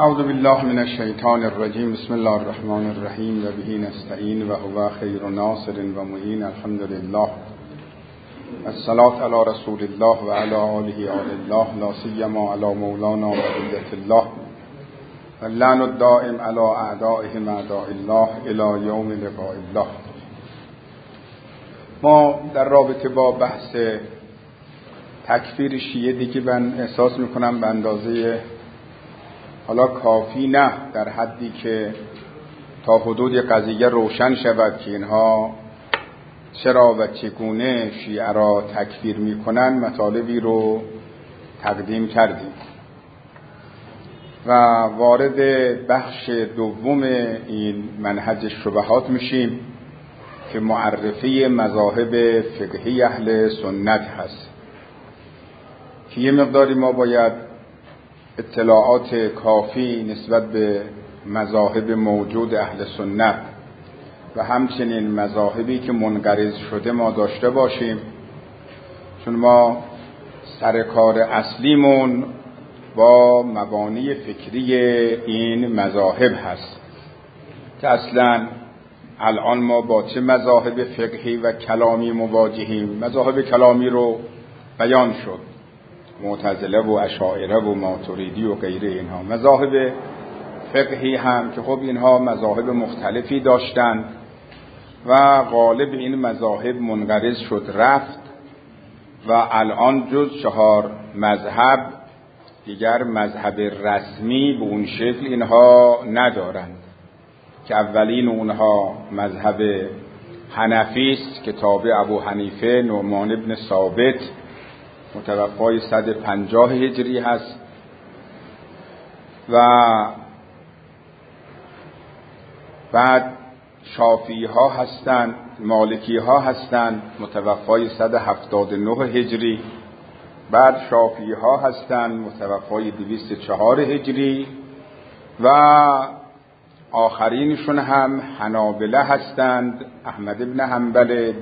اعوذ بالله من الشیطان الرجیم. بسم الله الرحمن الرحیم و به نستعین و هو خیر ناصر و معین. الحمد لله. الصلاة علی رسول الله و علی آله آل الله، لا سیما علی مولانا بقیة الله، واللعن الدائم علی اعدائهم اعداء الله الی یوم لقاء الله. ما در رابطه با بحث تکفیر شیعه دیگه من احساس میکنم به اندازه حالا کافی نه، در حدی که تا حدود قضیه روشن شود که اینها چرا و چگونه شیعه را تکفیر میکنن مطالبی رو تقدیم کردیم و وارد بخش دوم این منهج شبهات میشیم که معرفی مذاهب فقهی اهل سنت هست که یه مقداری ما باید اطلاعات کافی نسبت به مذاهب موجود اهل سنت و همچنین مذاهبی که منقرض شده ما داشته باشیم، چون ما سر کار اصلیمون با مبانی فکری این مذاهب هست که اصلا الان ما با چه مذاهب فقهی و کلامی مواجهیم. مذاهب کلامی رو بیان شد، معتزله و اشاعره و ماتریدی و غیره اینها. مذاهب فقهی هم که خب اینها مذاهب مختلفی داشتند و غالب این مذاهب منقرض شد رفت و الان جز 4 مذهب دیگر مذهب رسمی به اون شکل اینها ندارند که اولین اونها مذهب حنفی است که تابع ابو حنیفه نعمان ابن ثابت متوفای 150 هجری هست و بعد شافعی ها هستند، مالکی ها هستند متوفای 179 هجری، بعد شافعی ها هستند متوفای 204 هجری و آخرینشون هم حنابله هستند، احمد ابن حنبل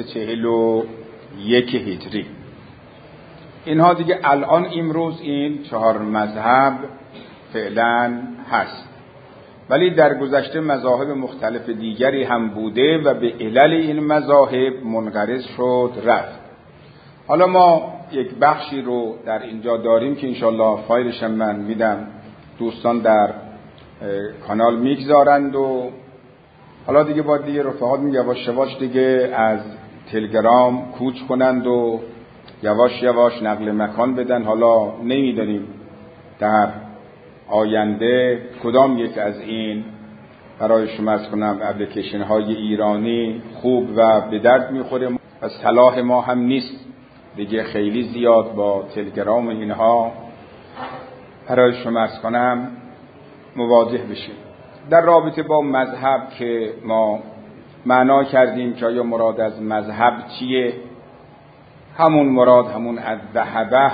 241 هجری. اینها دیگه الان امروز این 4 مذهب فعلا هست، ولی در گذشته مذاهب مختلف دیگری هم بوده و به علل این مذاهب منقرض شد رفت. حالا ما یک بخشی رو در اینجا داریم که انشالله فایلش هم من میدم، دوستان در کانال میگذارند و حالا دیگه باید دیگه رفقات یواش یواش دیگه از تلگرام کوچ کنند و یواش یواش نقل مکان بدن. حالا نمیدونیم در آینده کدام یک از این برای شما از کنم اپلیکیشن های ایرانی خوب و به درد میخوره و صلاح ما هم نیست دیگه خیلی زیاد با تلگرام اینها برای شما از کنم مواجه بشیم. در رابطه با مذهب که ما معنا کردیم که آیا مراد از مذهب چیه، همون مراد همون از ذهبه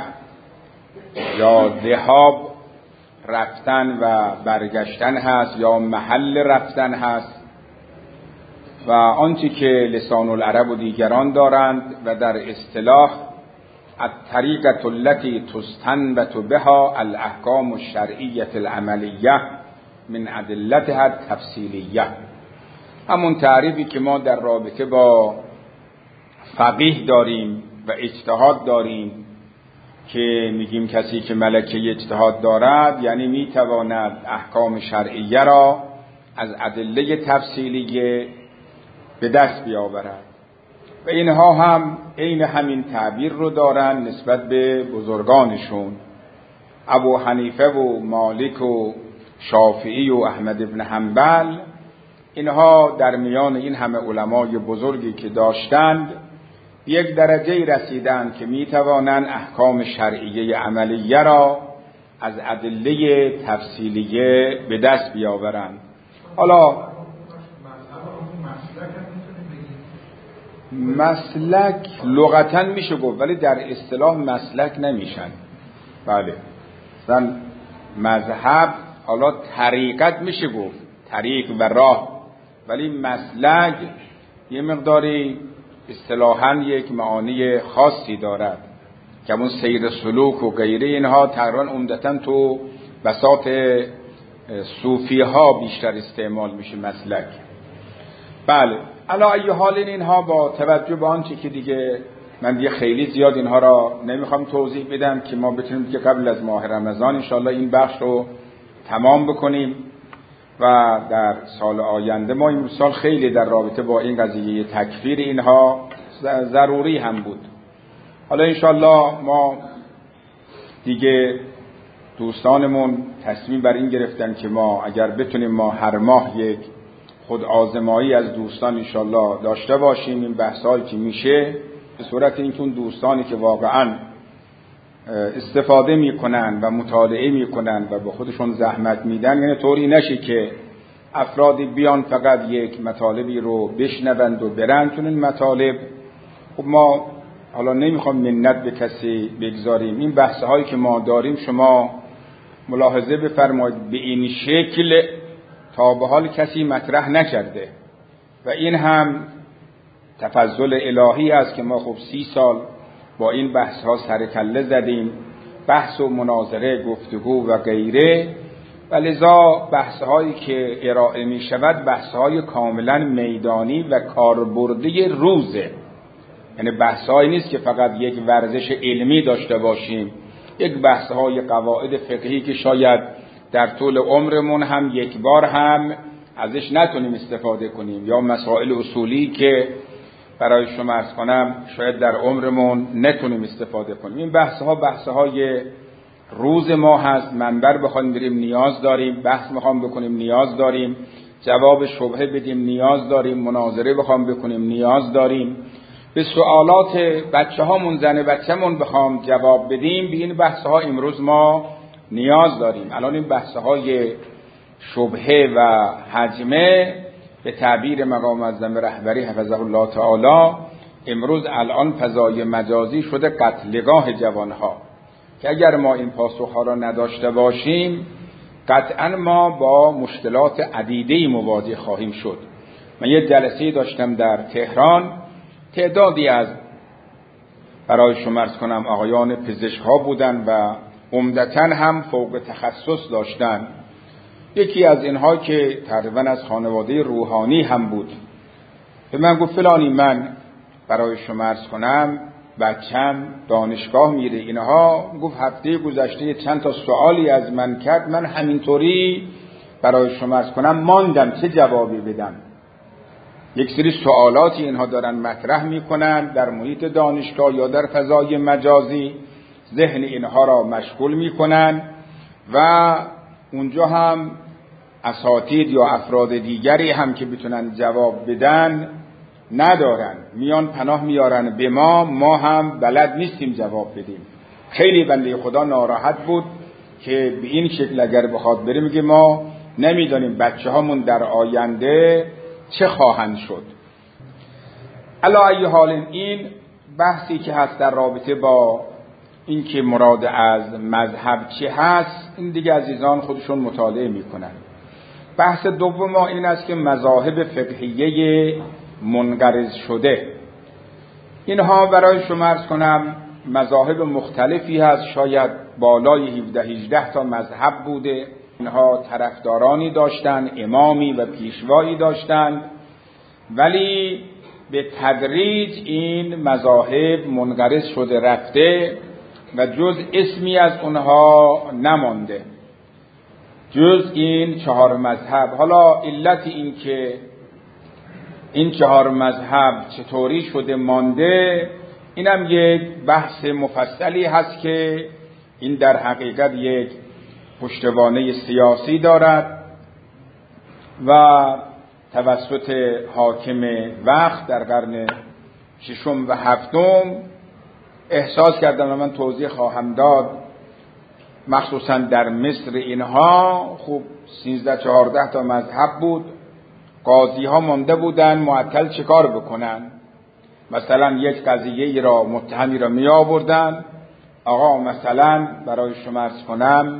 یا ذهاب رفتن و برگشتن هست یا محل رفتن هست و آنچه که لسان العرب و دیگران دارند و در اصطلاح الطریقة التي تستنبط بها الاحکام الشرعیة العملیه من ادلتها التفصیلیه، همون تعریفی که ما در رابطه با فقیه داریم و اجتهاد داریم که میگیم کسی که ملکه اجتهاد دارد یعنی میتواند احکام شرعیه را از ادله تفصیلیه به دست بیاورد و اینها هم عین همین تعبیر رو دارن نسبت به بزرگانشون. ابو حنیفه و مالک و شافعی و احمد ابن حنبل اینها در میان این همه علمای بزرگی که داشتند یک درجه رسیدند که می توانند احکام شرعیه عملیه را از ادله تفصیلیه به دست بیاورند. حالا مسلک لغتا میشه گفت ولی در اصطلاح مسلک نمیشن. بله مثلا مذهب حالا طریقت میشه گفت، طریق و راه، ولی مسلک یه مقداری اصطلاحاً یک معانی خاصی دارد که همون سیر سلوک و غیره اینها تقریباً عمدتاً تو بساط صوفی ها بیشتر استعمال میشه مسلک. بله، علی ای حال اینها با توجه به آنچه که دیگه من دیگه خیلی زیاد اینها را نمیخوام توضیح بدم که ما بتونیم دیگه قبل از ماه رمضان انشالله این بخش رو تمام بکنیم و در سال آینده ما این سال خیلی در رابطه با این قضیه تکفیر اینها ضروری هم بود. حالا انشالله ما دیگه دوستانمون تصمیم بر این گرفتن که ما اگر بتونیم ما هر ماه یک خود آزمایی از دوستان انشالله داشته باشیم، این بحثایی که میشه به صورت اینکه اون دوستانی که واقعا استفاده میکنن و مطالعه میکنن و به خودشون زحمت میدن، یعنی طوری نشه که افرادی بیان فقط یک مطالبی رو بشنوند و برن. چون این مطالب خب ما حالا نمیخوام منت به کسی بگذاریم، این بحث‌هایی که ما داریم شما ملاحظه بفرمایید به این شکل تا به حال کسی مطرح نکرده و این هم تفضل الهی است که ما خب 30 سال با این بحث‌ها سر کله زدیم، بحث و مناظره، گفتگو و غیره، و لذا بحث‌هایی که ارائه می‌شود بحث‌های کاملا میدانی و کاربردی روزه. یعنی بحث‌هایی نیست که فقط یک ورزش علمی داشته باشیم، یک بحث‌های قواعد فقهی که شاید در طول عمرمون هم یک بار هم ازش نتونیم استفاده کنیم، یا مسائل اصولی که برای شما عرض کنم شاید در عمرمون نتونیم استفاده کنیم. این بحث‌های روز ما هست. منبر بخوایم بریم نیاز داریم، بحث میخوام بکنیم نیاز داریم، جواب شبهه بدیم نیاز داریم، مناظره بخوام بکنیم نیاز داریم، به سوالات بچه‌هامون زن بچه‌مون بخوام جواب بدیم، به این بحث‌ها امروز ما نیاز داریم. الان این بحث‌های شبهه و حجمه به تعبیر مقام معظم رهبری حفظه الله تعالی امروز الان فضای مجازی شده قتلگاه جوانها، که اگر ما این پاسخ‌ها را نداشته باشیم قطعا ما با مشکلات عدیده‌ای مواجه خواهیم شد. من یه جلسه داشتم در تهران، تعدادی از برای شما عرض کنم آقایان پزشک‌ها بودن و عمدتاً هم فوق تخصص داشتن. یکی از اینها که تقریباً از خانواده روحانی هم بود به من گفت فلانی من برای شما عرض کنم بچم دانشگاه میره اینها، گفت هفته گذشته چند تا سوالی از من کرد، من همینطوری برای شما عرض کنم ماندم چه جوابی بدم. یک سری سوالاتی اینها دارن مطرح میکنن در محیط دانشگاه یا در فضای مجازی، ذهن اینها را مشغول میکنن و اونجا هم اساتید یا افراد دیگری هم که بتونن جواب بدن ندارن، میان پناه میارن به ما هم بلد نیستیم جواب بدیم. خیلی بنده خدا ناراحت بود که به این شکل اگر بخواد بریم میگه ما نمیدانیم بچه هامون در آینده چه خواهند شد. علی ای حال این بحثی که هست در رابطه با این که مراد از مذهب چه هست، این دیگه عزیزان خودشون مطالعه میکنن. بحث دوم ما این است که مذاهب فقهیه منقرض شده، اینها برای شما عرض کنم مذاهب مختلفی هست، شاید بالای 17-18 تا مذهب بوده. اینها طرفدارانی داشتن، امامی و پیشوایی داشتن، ولی به تدریج این مذاهب منقرض شده رفته و جز اسمی از اونها نمانده، جز این 4 مذهب. حالا علت این که این 4 مذهب چطوری شده مانده، اینم یک بحث مفصلی هست که این در حقیقت یک پشتوانه سیاسی دارد و توسط حاکم وقت در قرن 6 و 7 احساس کردم و من توضیح خواهم داد، مخصوصا در مصر اینها خوب 13-14 تا مذهب بود، قاضی ها مانده بودن معطل چه کار بکنن. مثلا یک قضیه را متهمی را می آوردن، آقا مثلا برای شما عرض کنم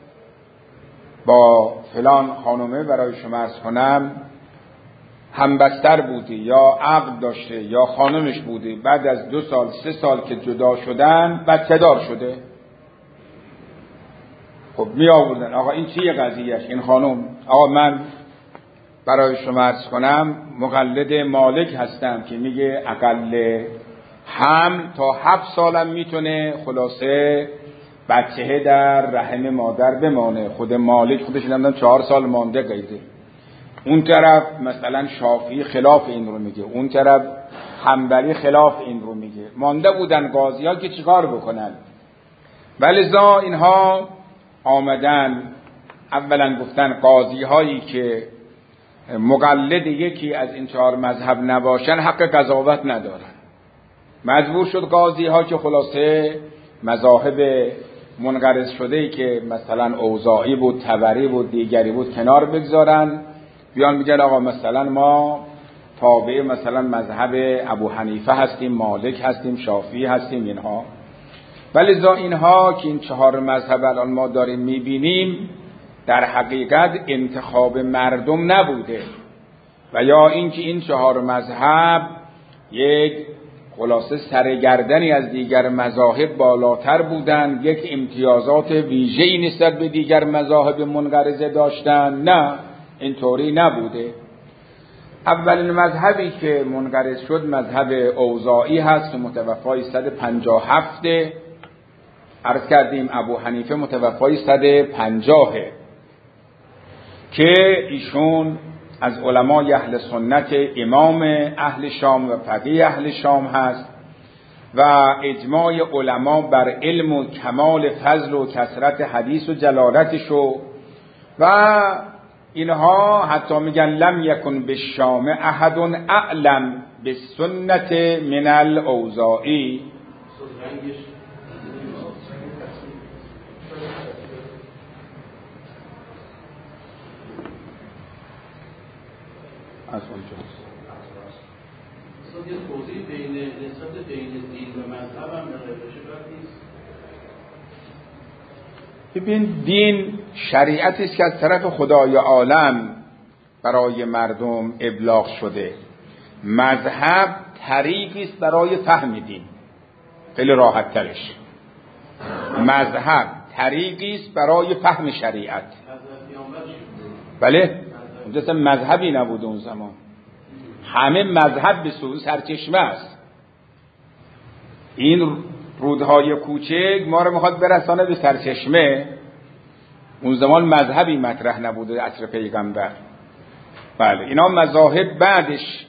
با فلان خانومه برای شما عرض کنم همبستر بوده یا عقد داشته یا خانمش بوده، بعد از 2 سال 3 سال که جدا شدن بچه دار شده. خب می آوردن آقا این چیه قضیهش؟ این خانم آقا من برای شما عرض کنم مقلد مالک هستم که میگه اقل حمل تا 7 سالم میتونه خلاصه بچه در رحم مادر بمانه. خود مالک خودش نمیدونم 4 سال مانده قیده. اون طرف مثلا شافعی خلاف این رو میگه، اون طرف حنبلی خلاف این رو میگه. مانده بودن قاضی‌ها که چیکار بکنن. ولذا اینها آمدن اولا گفتن قاضی هایی که مقلد یکی از این 4 مذهب نباشن حق قضاوت ندارن. مجبور شد قاضی ها که خلاصه مذاهب منقرض شده‌ای که مثلا اوزاعی بود، طبری بود، دیگری بود کنار بگذارن، بیان میگن آقا مثلا ما تابع مثلا مذهب ابو حنیفه هستیم، مالک هستیم، شافعی هستیم اینها. ولذا اینها که این 4 مذهب الان ما داریم میبینیم در حقیقت انتخاب مردم نبوده و یا اینکه این 4 مذهب یک خلاصه سرگردنی از دیگر مذاهب بالاتر بودن، یک امتیازات ویژه‌ای نسبت به دیگر مذاهب منقرضه داشتن. نه، اینطوری نبوده. اولین مذهبی که منقرض شد مذهب اوزاعی هست که متوفای 157. عرض کردیم ابو حنیفه متوفای 150 که ایشون از علمای اهل سنت امام اهل شام و فقیه اهل شام هست و اجماع علما بر علم و کمال فضل و کثرت حدیث و جلالتش و اینها حتی میگن لم یکن بالشام احد اعلم بالسنت من الاوزاعی. از اونجاست. اصلا یه توضیح نسبت بین دین و مذهب هم نقشه نیست. ببین دین شریعتی است که از طرف خدای عالم برای مردم ابلاغ شده. مذهب طریقی است برای فهم دین. خیلی راحت ترش. مذهب طریقی است برای فهم شریعت. بله اونجا مذهبی نبود اون زمان. همه مذهب به سوی سرچشمه است. این رودهای کوچک ما رو میخواد برسانه به سرچشمه. اون زمان مذهبی مطرح نبوده عصر پیغمبر. بله اینا مذاهب بعدش.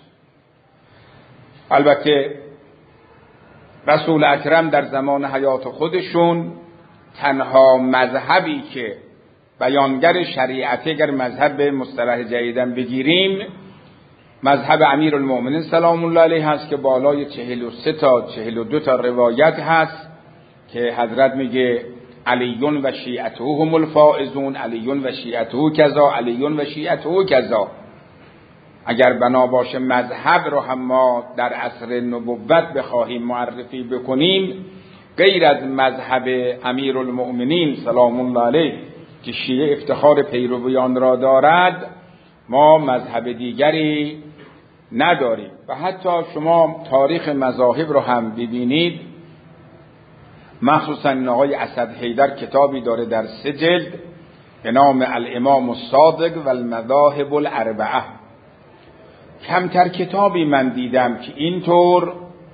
البته رسول اکرم در زمان حیات خودشون تنها مذهبی که بیانگر شریعت، اگر مذهب به مصطلح جدیدن بگیریم، مذهب امیرالمؤمنین سلام الله علیه هست که بالای 43 تا 42 تا روایت هست که حضرت میگه علیون و شیعته هم الفائزون، علیون و شیعته کذا، علیون و شیعته کذا. اگر بنا باشه مذهب رو هم ما در عصر نبوت بخواهیم معرفی بکنیم غیر از مذهب امیرالمؤمنین سلام الله علیه که شیعه افتخار پیرویان را دارد، ما مذهب دیگری نداریم. و حتی شما تاریخ مذاهب رو هم ببینید، مخصوصا آقای اسد حیدر کتابی داره در 3 جلد به نام الامام الصادق و المذاهب الاربعه. کمتر کتابی من دیدم که اینطور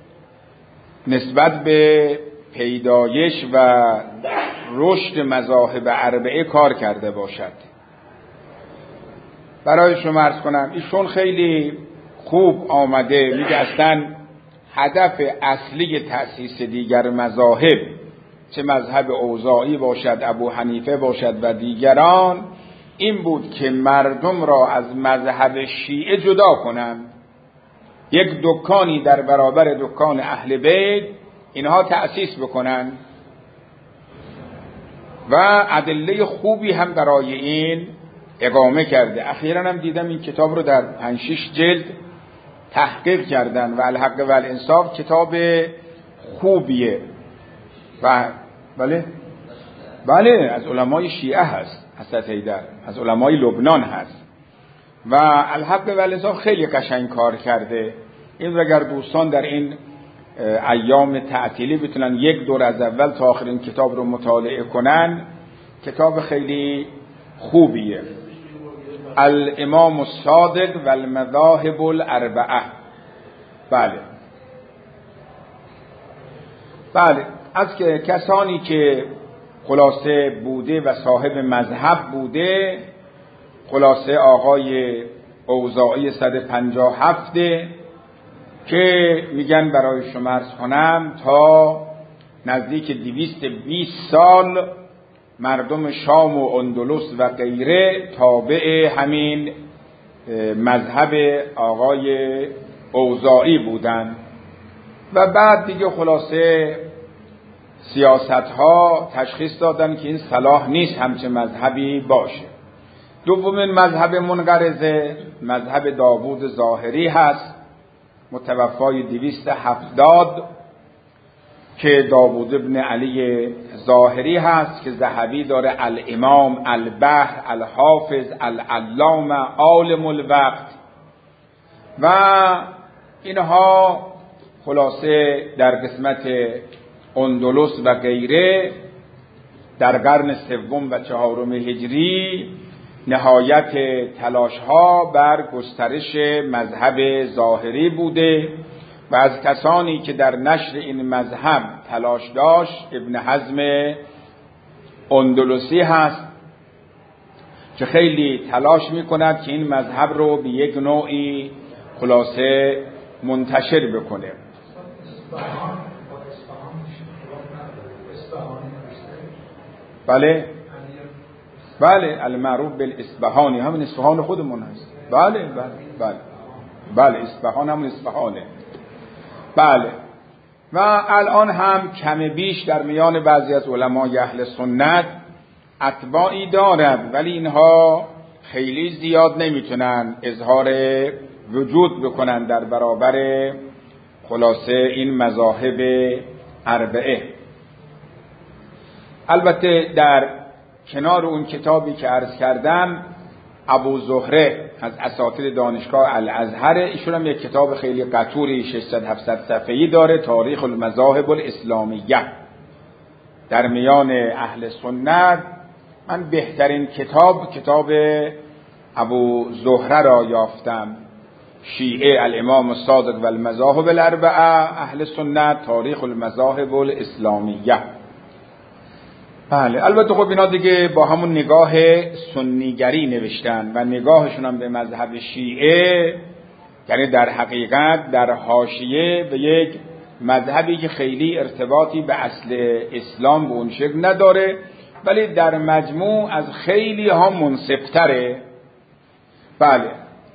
نسبت به پیدایش و رشد مذاهب اربعه کار کرده باشد. برای شما عرض کنم ایشون خیلی خوب آمده میگه اصلا هدف اصلی تأسیس دیگر مذاهب، چه مذهب اوزاعی باشد، ابو حنیفه باشد و دیگران، این بود که مردم را از مذهب شیعه جدا کنند. یک دکانی در برابر دکان اهل بیت اینها تأسیس بکنند و ادله خوبی هم برای این اقامه کرده. اخیراً هم دیدم این کتاب رو در 5-6 جلد تحقیق کردن و الحق و الانصاف کتاب خوبیه. و بله از علمای شیعه هست، حضرت حیدر از علمای لبنان هست و الحق و الانصاف خیلی قشنگ کار کرده. این اگر دوستان در این ایام تعطیلی بتونن 1 دور از اول تا آخر این کتاب رو مطالعه کنن، کتاب خیلی خوبیه، الامام الصادق و المذاهب الاربعه. بله از که کسانی که خلاصه بوده و صاحب مذهب بوده، خلاصه آقای اوزاعی 157 که میگن برای شما عرض کنم تا نزدیک 220 سال مردم شام و اندلس و غیره تابع همین مذهب آقای اوزاعی بودن و بعد دیگه خلاصه سیاست ها تشخیص دادن که این صلاح نیست همچه مذهبی باشه. دومین مذهب منقرضه مذهب داوود ظاهری هست، متوفای 270 که داوود ابن علی ظاهری هست که ذهبی داره الامام، البحر، الحافظ، العلامه، عالم الوقت و اینها خلاصه در قسمت اندلس و غیره در قرن سوم و چهارم هجری نهایت تلاش ها بر گسترش مذهب ظاهری بوده و از کسانی که در نشر این مذهب تلاش داشت ابن حزم اندلسی هست که خیلی تلاش میکند که این مذهب رو به یک نوعی خلاصه منتشر بکنه. بله المعروف بالاصفهانی، همین اصفهان خودمون هست. بله اصفهان همون اصفهانه. بله و الان هم کم بیش در میان بعضی از علمای اهل سنت اتباعی دارد، ولی اینها خیلی زیاد نمیتونن اظهار وجود بکنن در برابر خلاصه این مذاهب اربعه. البته در کنار اون کتابی که عرض کردم ابو زهره از اساتید دانشگاه الازهر، ایشون هم یک کتاب خیلی قطوری 600-700 صفحه‌ای داره، تاریخ المذاهب الاسلامیه. در میان اهل سنت من بهترین کتاب ابو زهره را یافتم، شیعه الامام الصادق و المذاهب الاربعه، اهل سنت تاریخ المذاهب الاسلامیه. بله البته خب اینا دیگه با همون نگاه سنیگری نوشتن و نگاهشون هم به مذهب شیعه، یعنی در حقیقت در حاشیه به یک مذهبی که خیلی ارتباطی به اصل اسلام به اون شکل نداره، ولی در مجموع از خیلی ها منصفتره. بله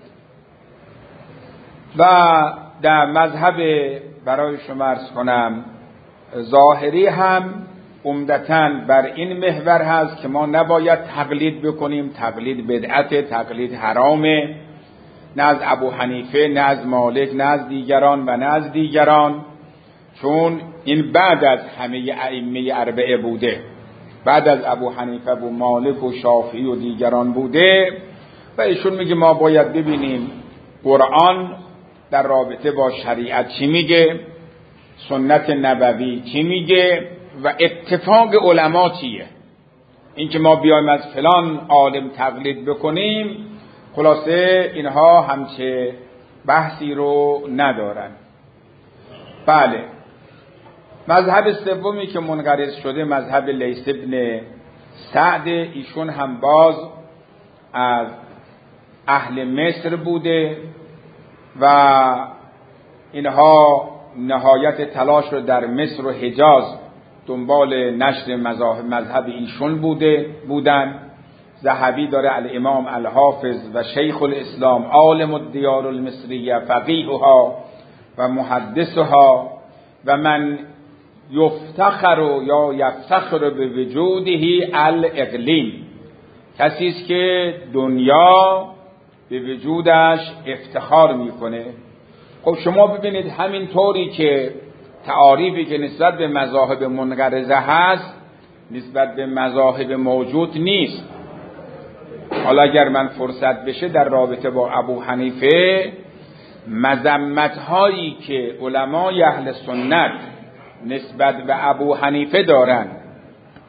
و در مذهب برای شما عرض کنم ظاهری هم عمدتاً بر این محور هست که ما نباید تقلید بکنیم، تقلید بدعت، تقلید حرامه، نه از ابو حنیفه نه از مالک نه از دیگران و نه از دیگران، چون این بعد از همه ائمه اربعه بوده، بعد از ابو حنیفه و مالک و شافعی و دیگران بوده و ایشون میگه ما باید ببینیم قرآن در رابطه با شریعت چی میگه، سنت نبوی چی میگه و اتفاق علما چیه. این که ما بیایم از فلان عالم تقلید بکنیم خلاصه اینها همچه بحثی رو ندارن. بله مذهب سومی که منقرض شده مذهب لیث ابن سعد، ایشون هم باز از اهل مصر بوده و اینها نهایت تلاش رو در مصر و حجاز دنبال نشر مذهب ایشون بودن. ذهبی داره الامام الحافظ و شیخ الاسلام عالم الدیار المصریه فقیهها و محدثها و من یفتخر یا یفتخر به وجوده الاقلیم، کسی است که دنیا به وجودش افتخار میکنه. خب شما ببینید همین طوری که تعاریفی که نسبت به مذاهب منقرضه هست نسبت به مذاهب موجود نیست. حالا اگر من فرصت بشه در رابطه با ابو حنیفه مذمت هایی که علمای اهل سنت نسبت به ابو حنیفه دارن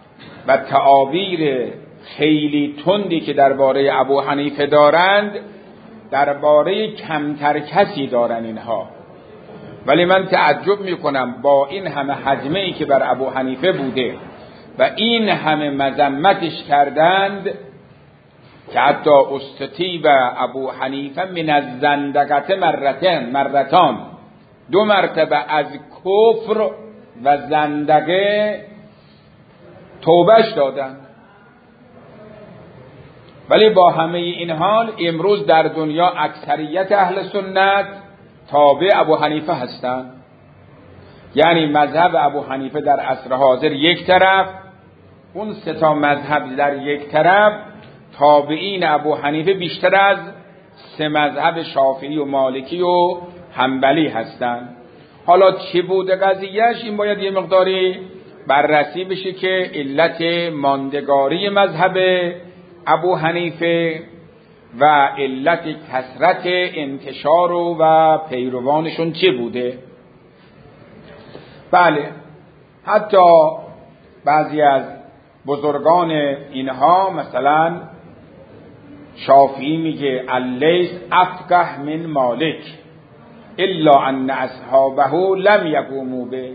و تعابیر خیلی تندی که درباره ابو حنیفه دارند درباره کمتر کسی دارن اینها. ولی من تعجب میکنم با این همه حجمه ای که بر ابو حنیفه بوده و این همه مذمتش کردند که حتی استطیب ابو حنیفه من الزندقه مرتان 2 مرتبه از کفر و زندقه توبهش دادن. ولی با همه این حال امروز در دنیا اکثریت اهل سنت تابع ابو حنیفه هستند. یعنی مذهب ابو حنیفه در عصر حاضر یک طرف، اون 3 مذهب در یک طرف، تابعین ابو حنیفه بیشتر از 3 مذهب شافعی و مالکی و حنبلی هستند. حالا چه بوده قضیهش؟ این باید یه مقداری بررسی بشه که علت ماندگاری مذهب ابو حنیفه و علت کثرت انتشار و پیروانشون چه بوده. بله، حتی بعضی از بزرگان اینها مثلا شافعی میگه اللیث افقه من مالک الا ان اصحابه لم یقوموا به.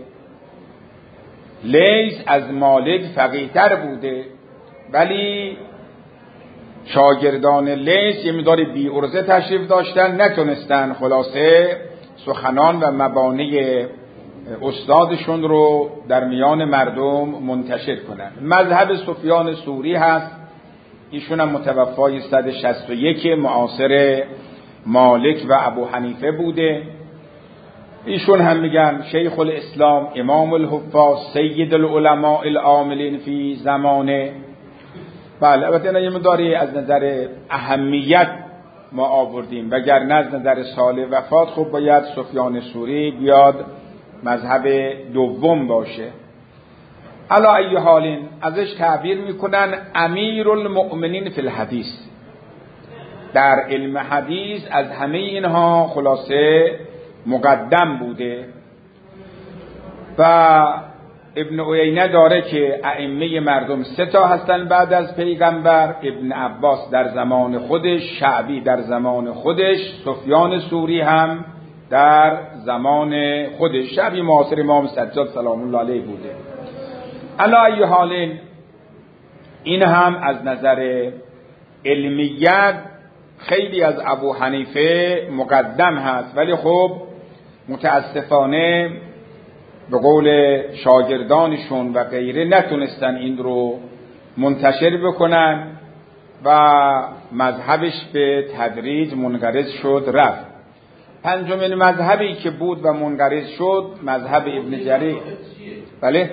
لیث از مالک فقیه‌تر بوده ولی شاگردان لیث یه مقدار بی عرضه تشریف داشتن، نتونستن خلاصه سخنان و مبانی استادشون رو در میان مردم منتشر کنن. مذهب سفیان ثوری هست، ایشون هم متوفای 161 معاصر مالک و ابو حنیفه بوده. ایشون هم میگن شیخ الاسلام، امام الحفاظ، سید العلماء العاملین فی زمانه. بله، البته اینا یه مقداری از نظر اهمیت ما آوردیم، وگرنه از نظر سال وفات خب باید سفیان ثوری بیاد مذهب دوم باشه. علی ای حالین ازش تعبیر میکنن امیر المؤمنین فی الحدیث. در علم حدیث از همه اینها خلاصه مقدم بوده. و ابن عیینه داره که ائمه مردم 3 هستن بعد از پیغمبر: ابن عباس در زمان خودش، شعبی در زمان خودش، سفیان ثوری هم در زمان خودش. شعبی معاصر امام سجاد سلام الله علیه بوده. علی ای حال این هم از نظر علمیت خیلی از ابو حنیفه مقدم هست، ولی خب متاسفانه به قول شاگردانشون و غیره نتونستن این رو منتشر بکنن و مذهبش به تدریج منقرض شد رفت. 5مین مذهبی که بود و منقرض شد مذهب ابن جریر. بله،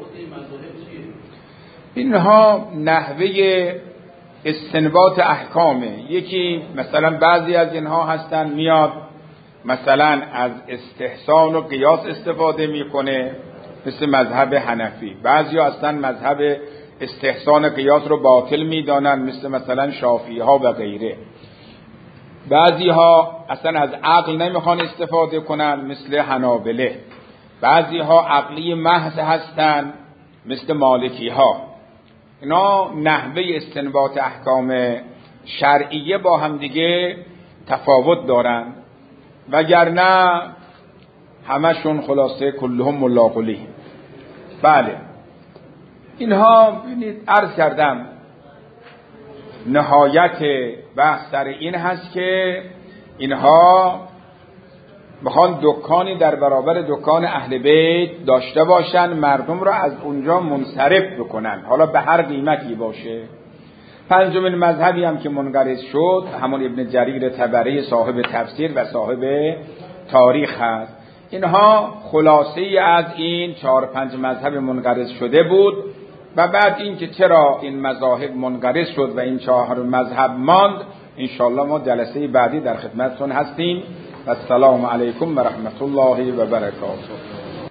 اینها نحوه استنباط احکامه. یکی مثلا بعضی از اینها هستن میاد مثلا از استحسان و قیاس استفاده میکنه مثل مذهب حنفی. بعضی ها اصلا مذهب استحسان قیاس رو باطل میدانن مثل مثلا شافعی ها و غیره. بعضی ها اصلا از عقل نمیخوان استفاده کنن مثل حنابله. بعضی ها عقلی محض هستن مثل مالکی ها. اینا نحوه استنباط احکام شرعیه با هم دیگه تفاوت دارن، وگرنه همشون خلاصه کلهم ملاقلی. بله، اینها ببینید عرض کردم نهایت بحث سر این هست که اینها میخوان دکانی در برابر دکان اهل بیت داشته باشن، مردم را از اونجا منصرف بکنن، حالا به هر قیمتی باشه. 5مین مذهبی هم که منقرض شد همون ابن جریر طبری صاحب تفسیر و صاحب تاریخ هست. اینها خلاصه از این 4-5 مذهب منقرض شده بود و بعد این که چرا این مذاهب منقرض شد و این 4 مذهب ماند، انشاءالله ما جلسه بعدی در خدمتتون هستیم. السلام علیکم و رحمت الله و برکاته.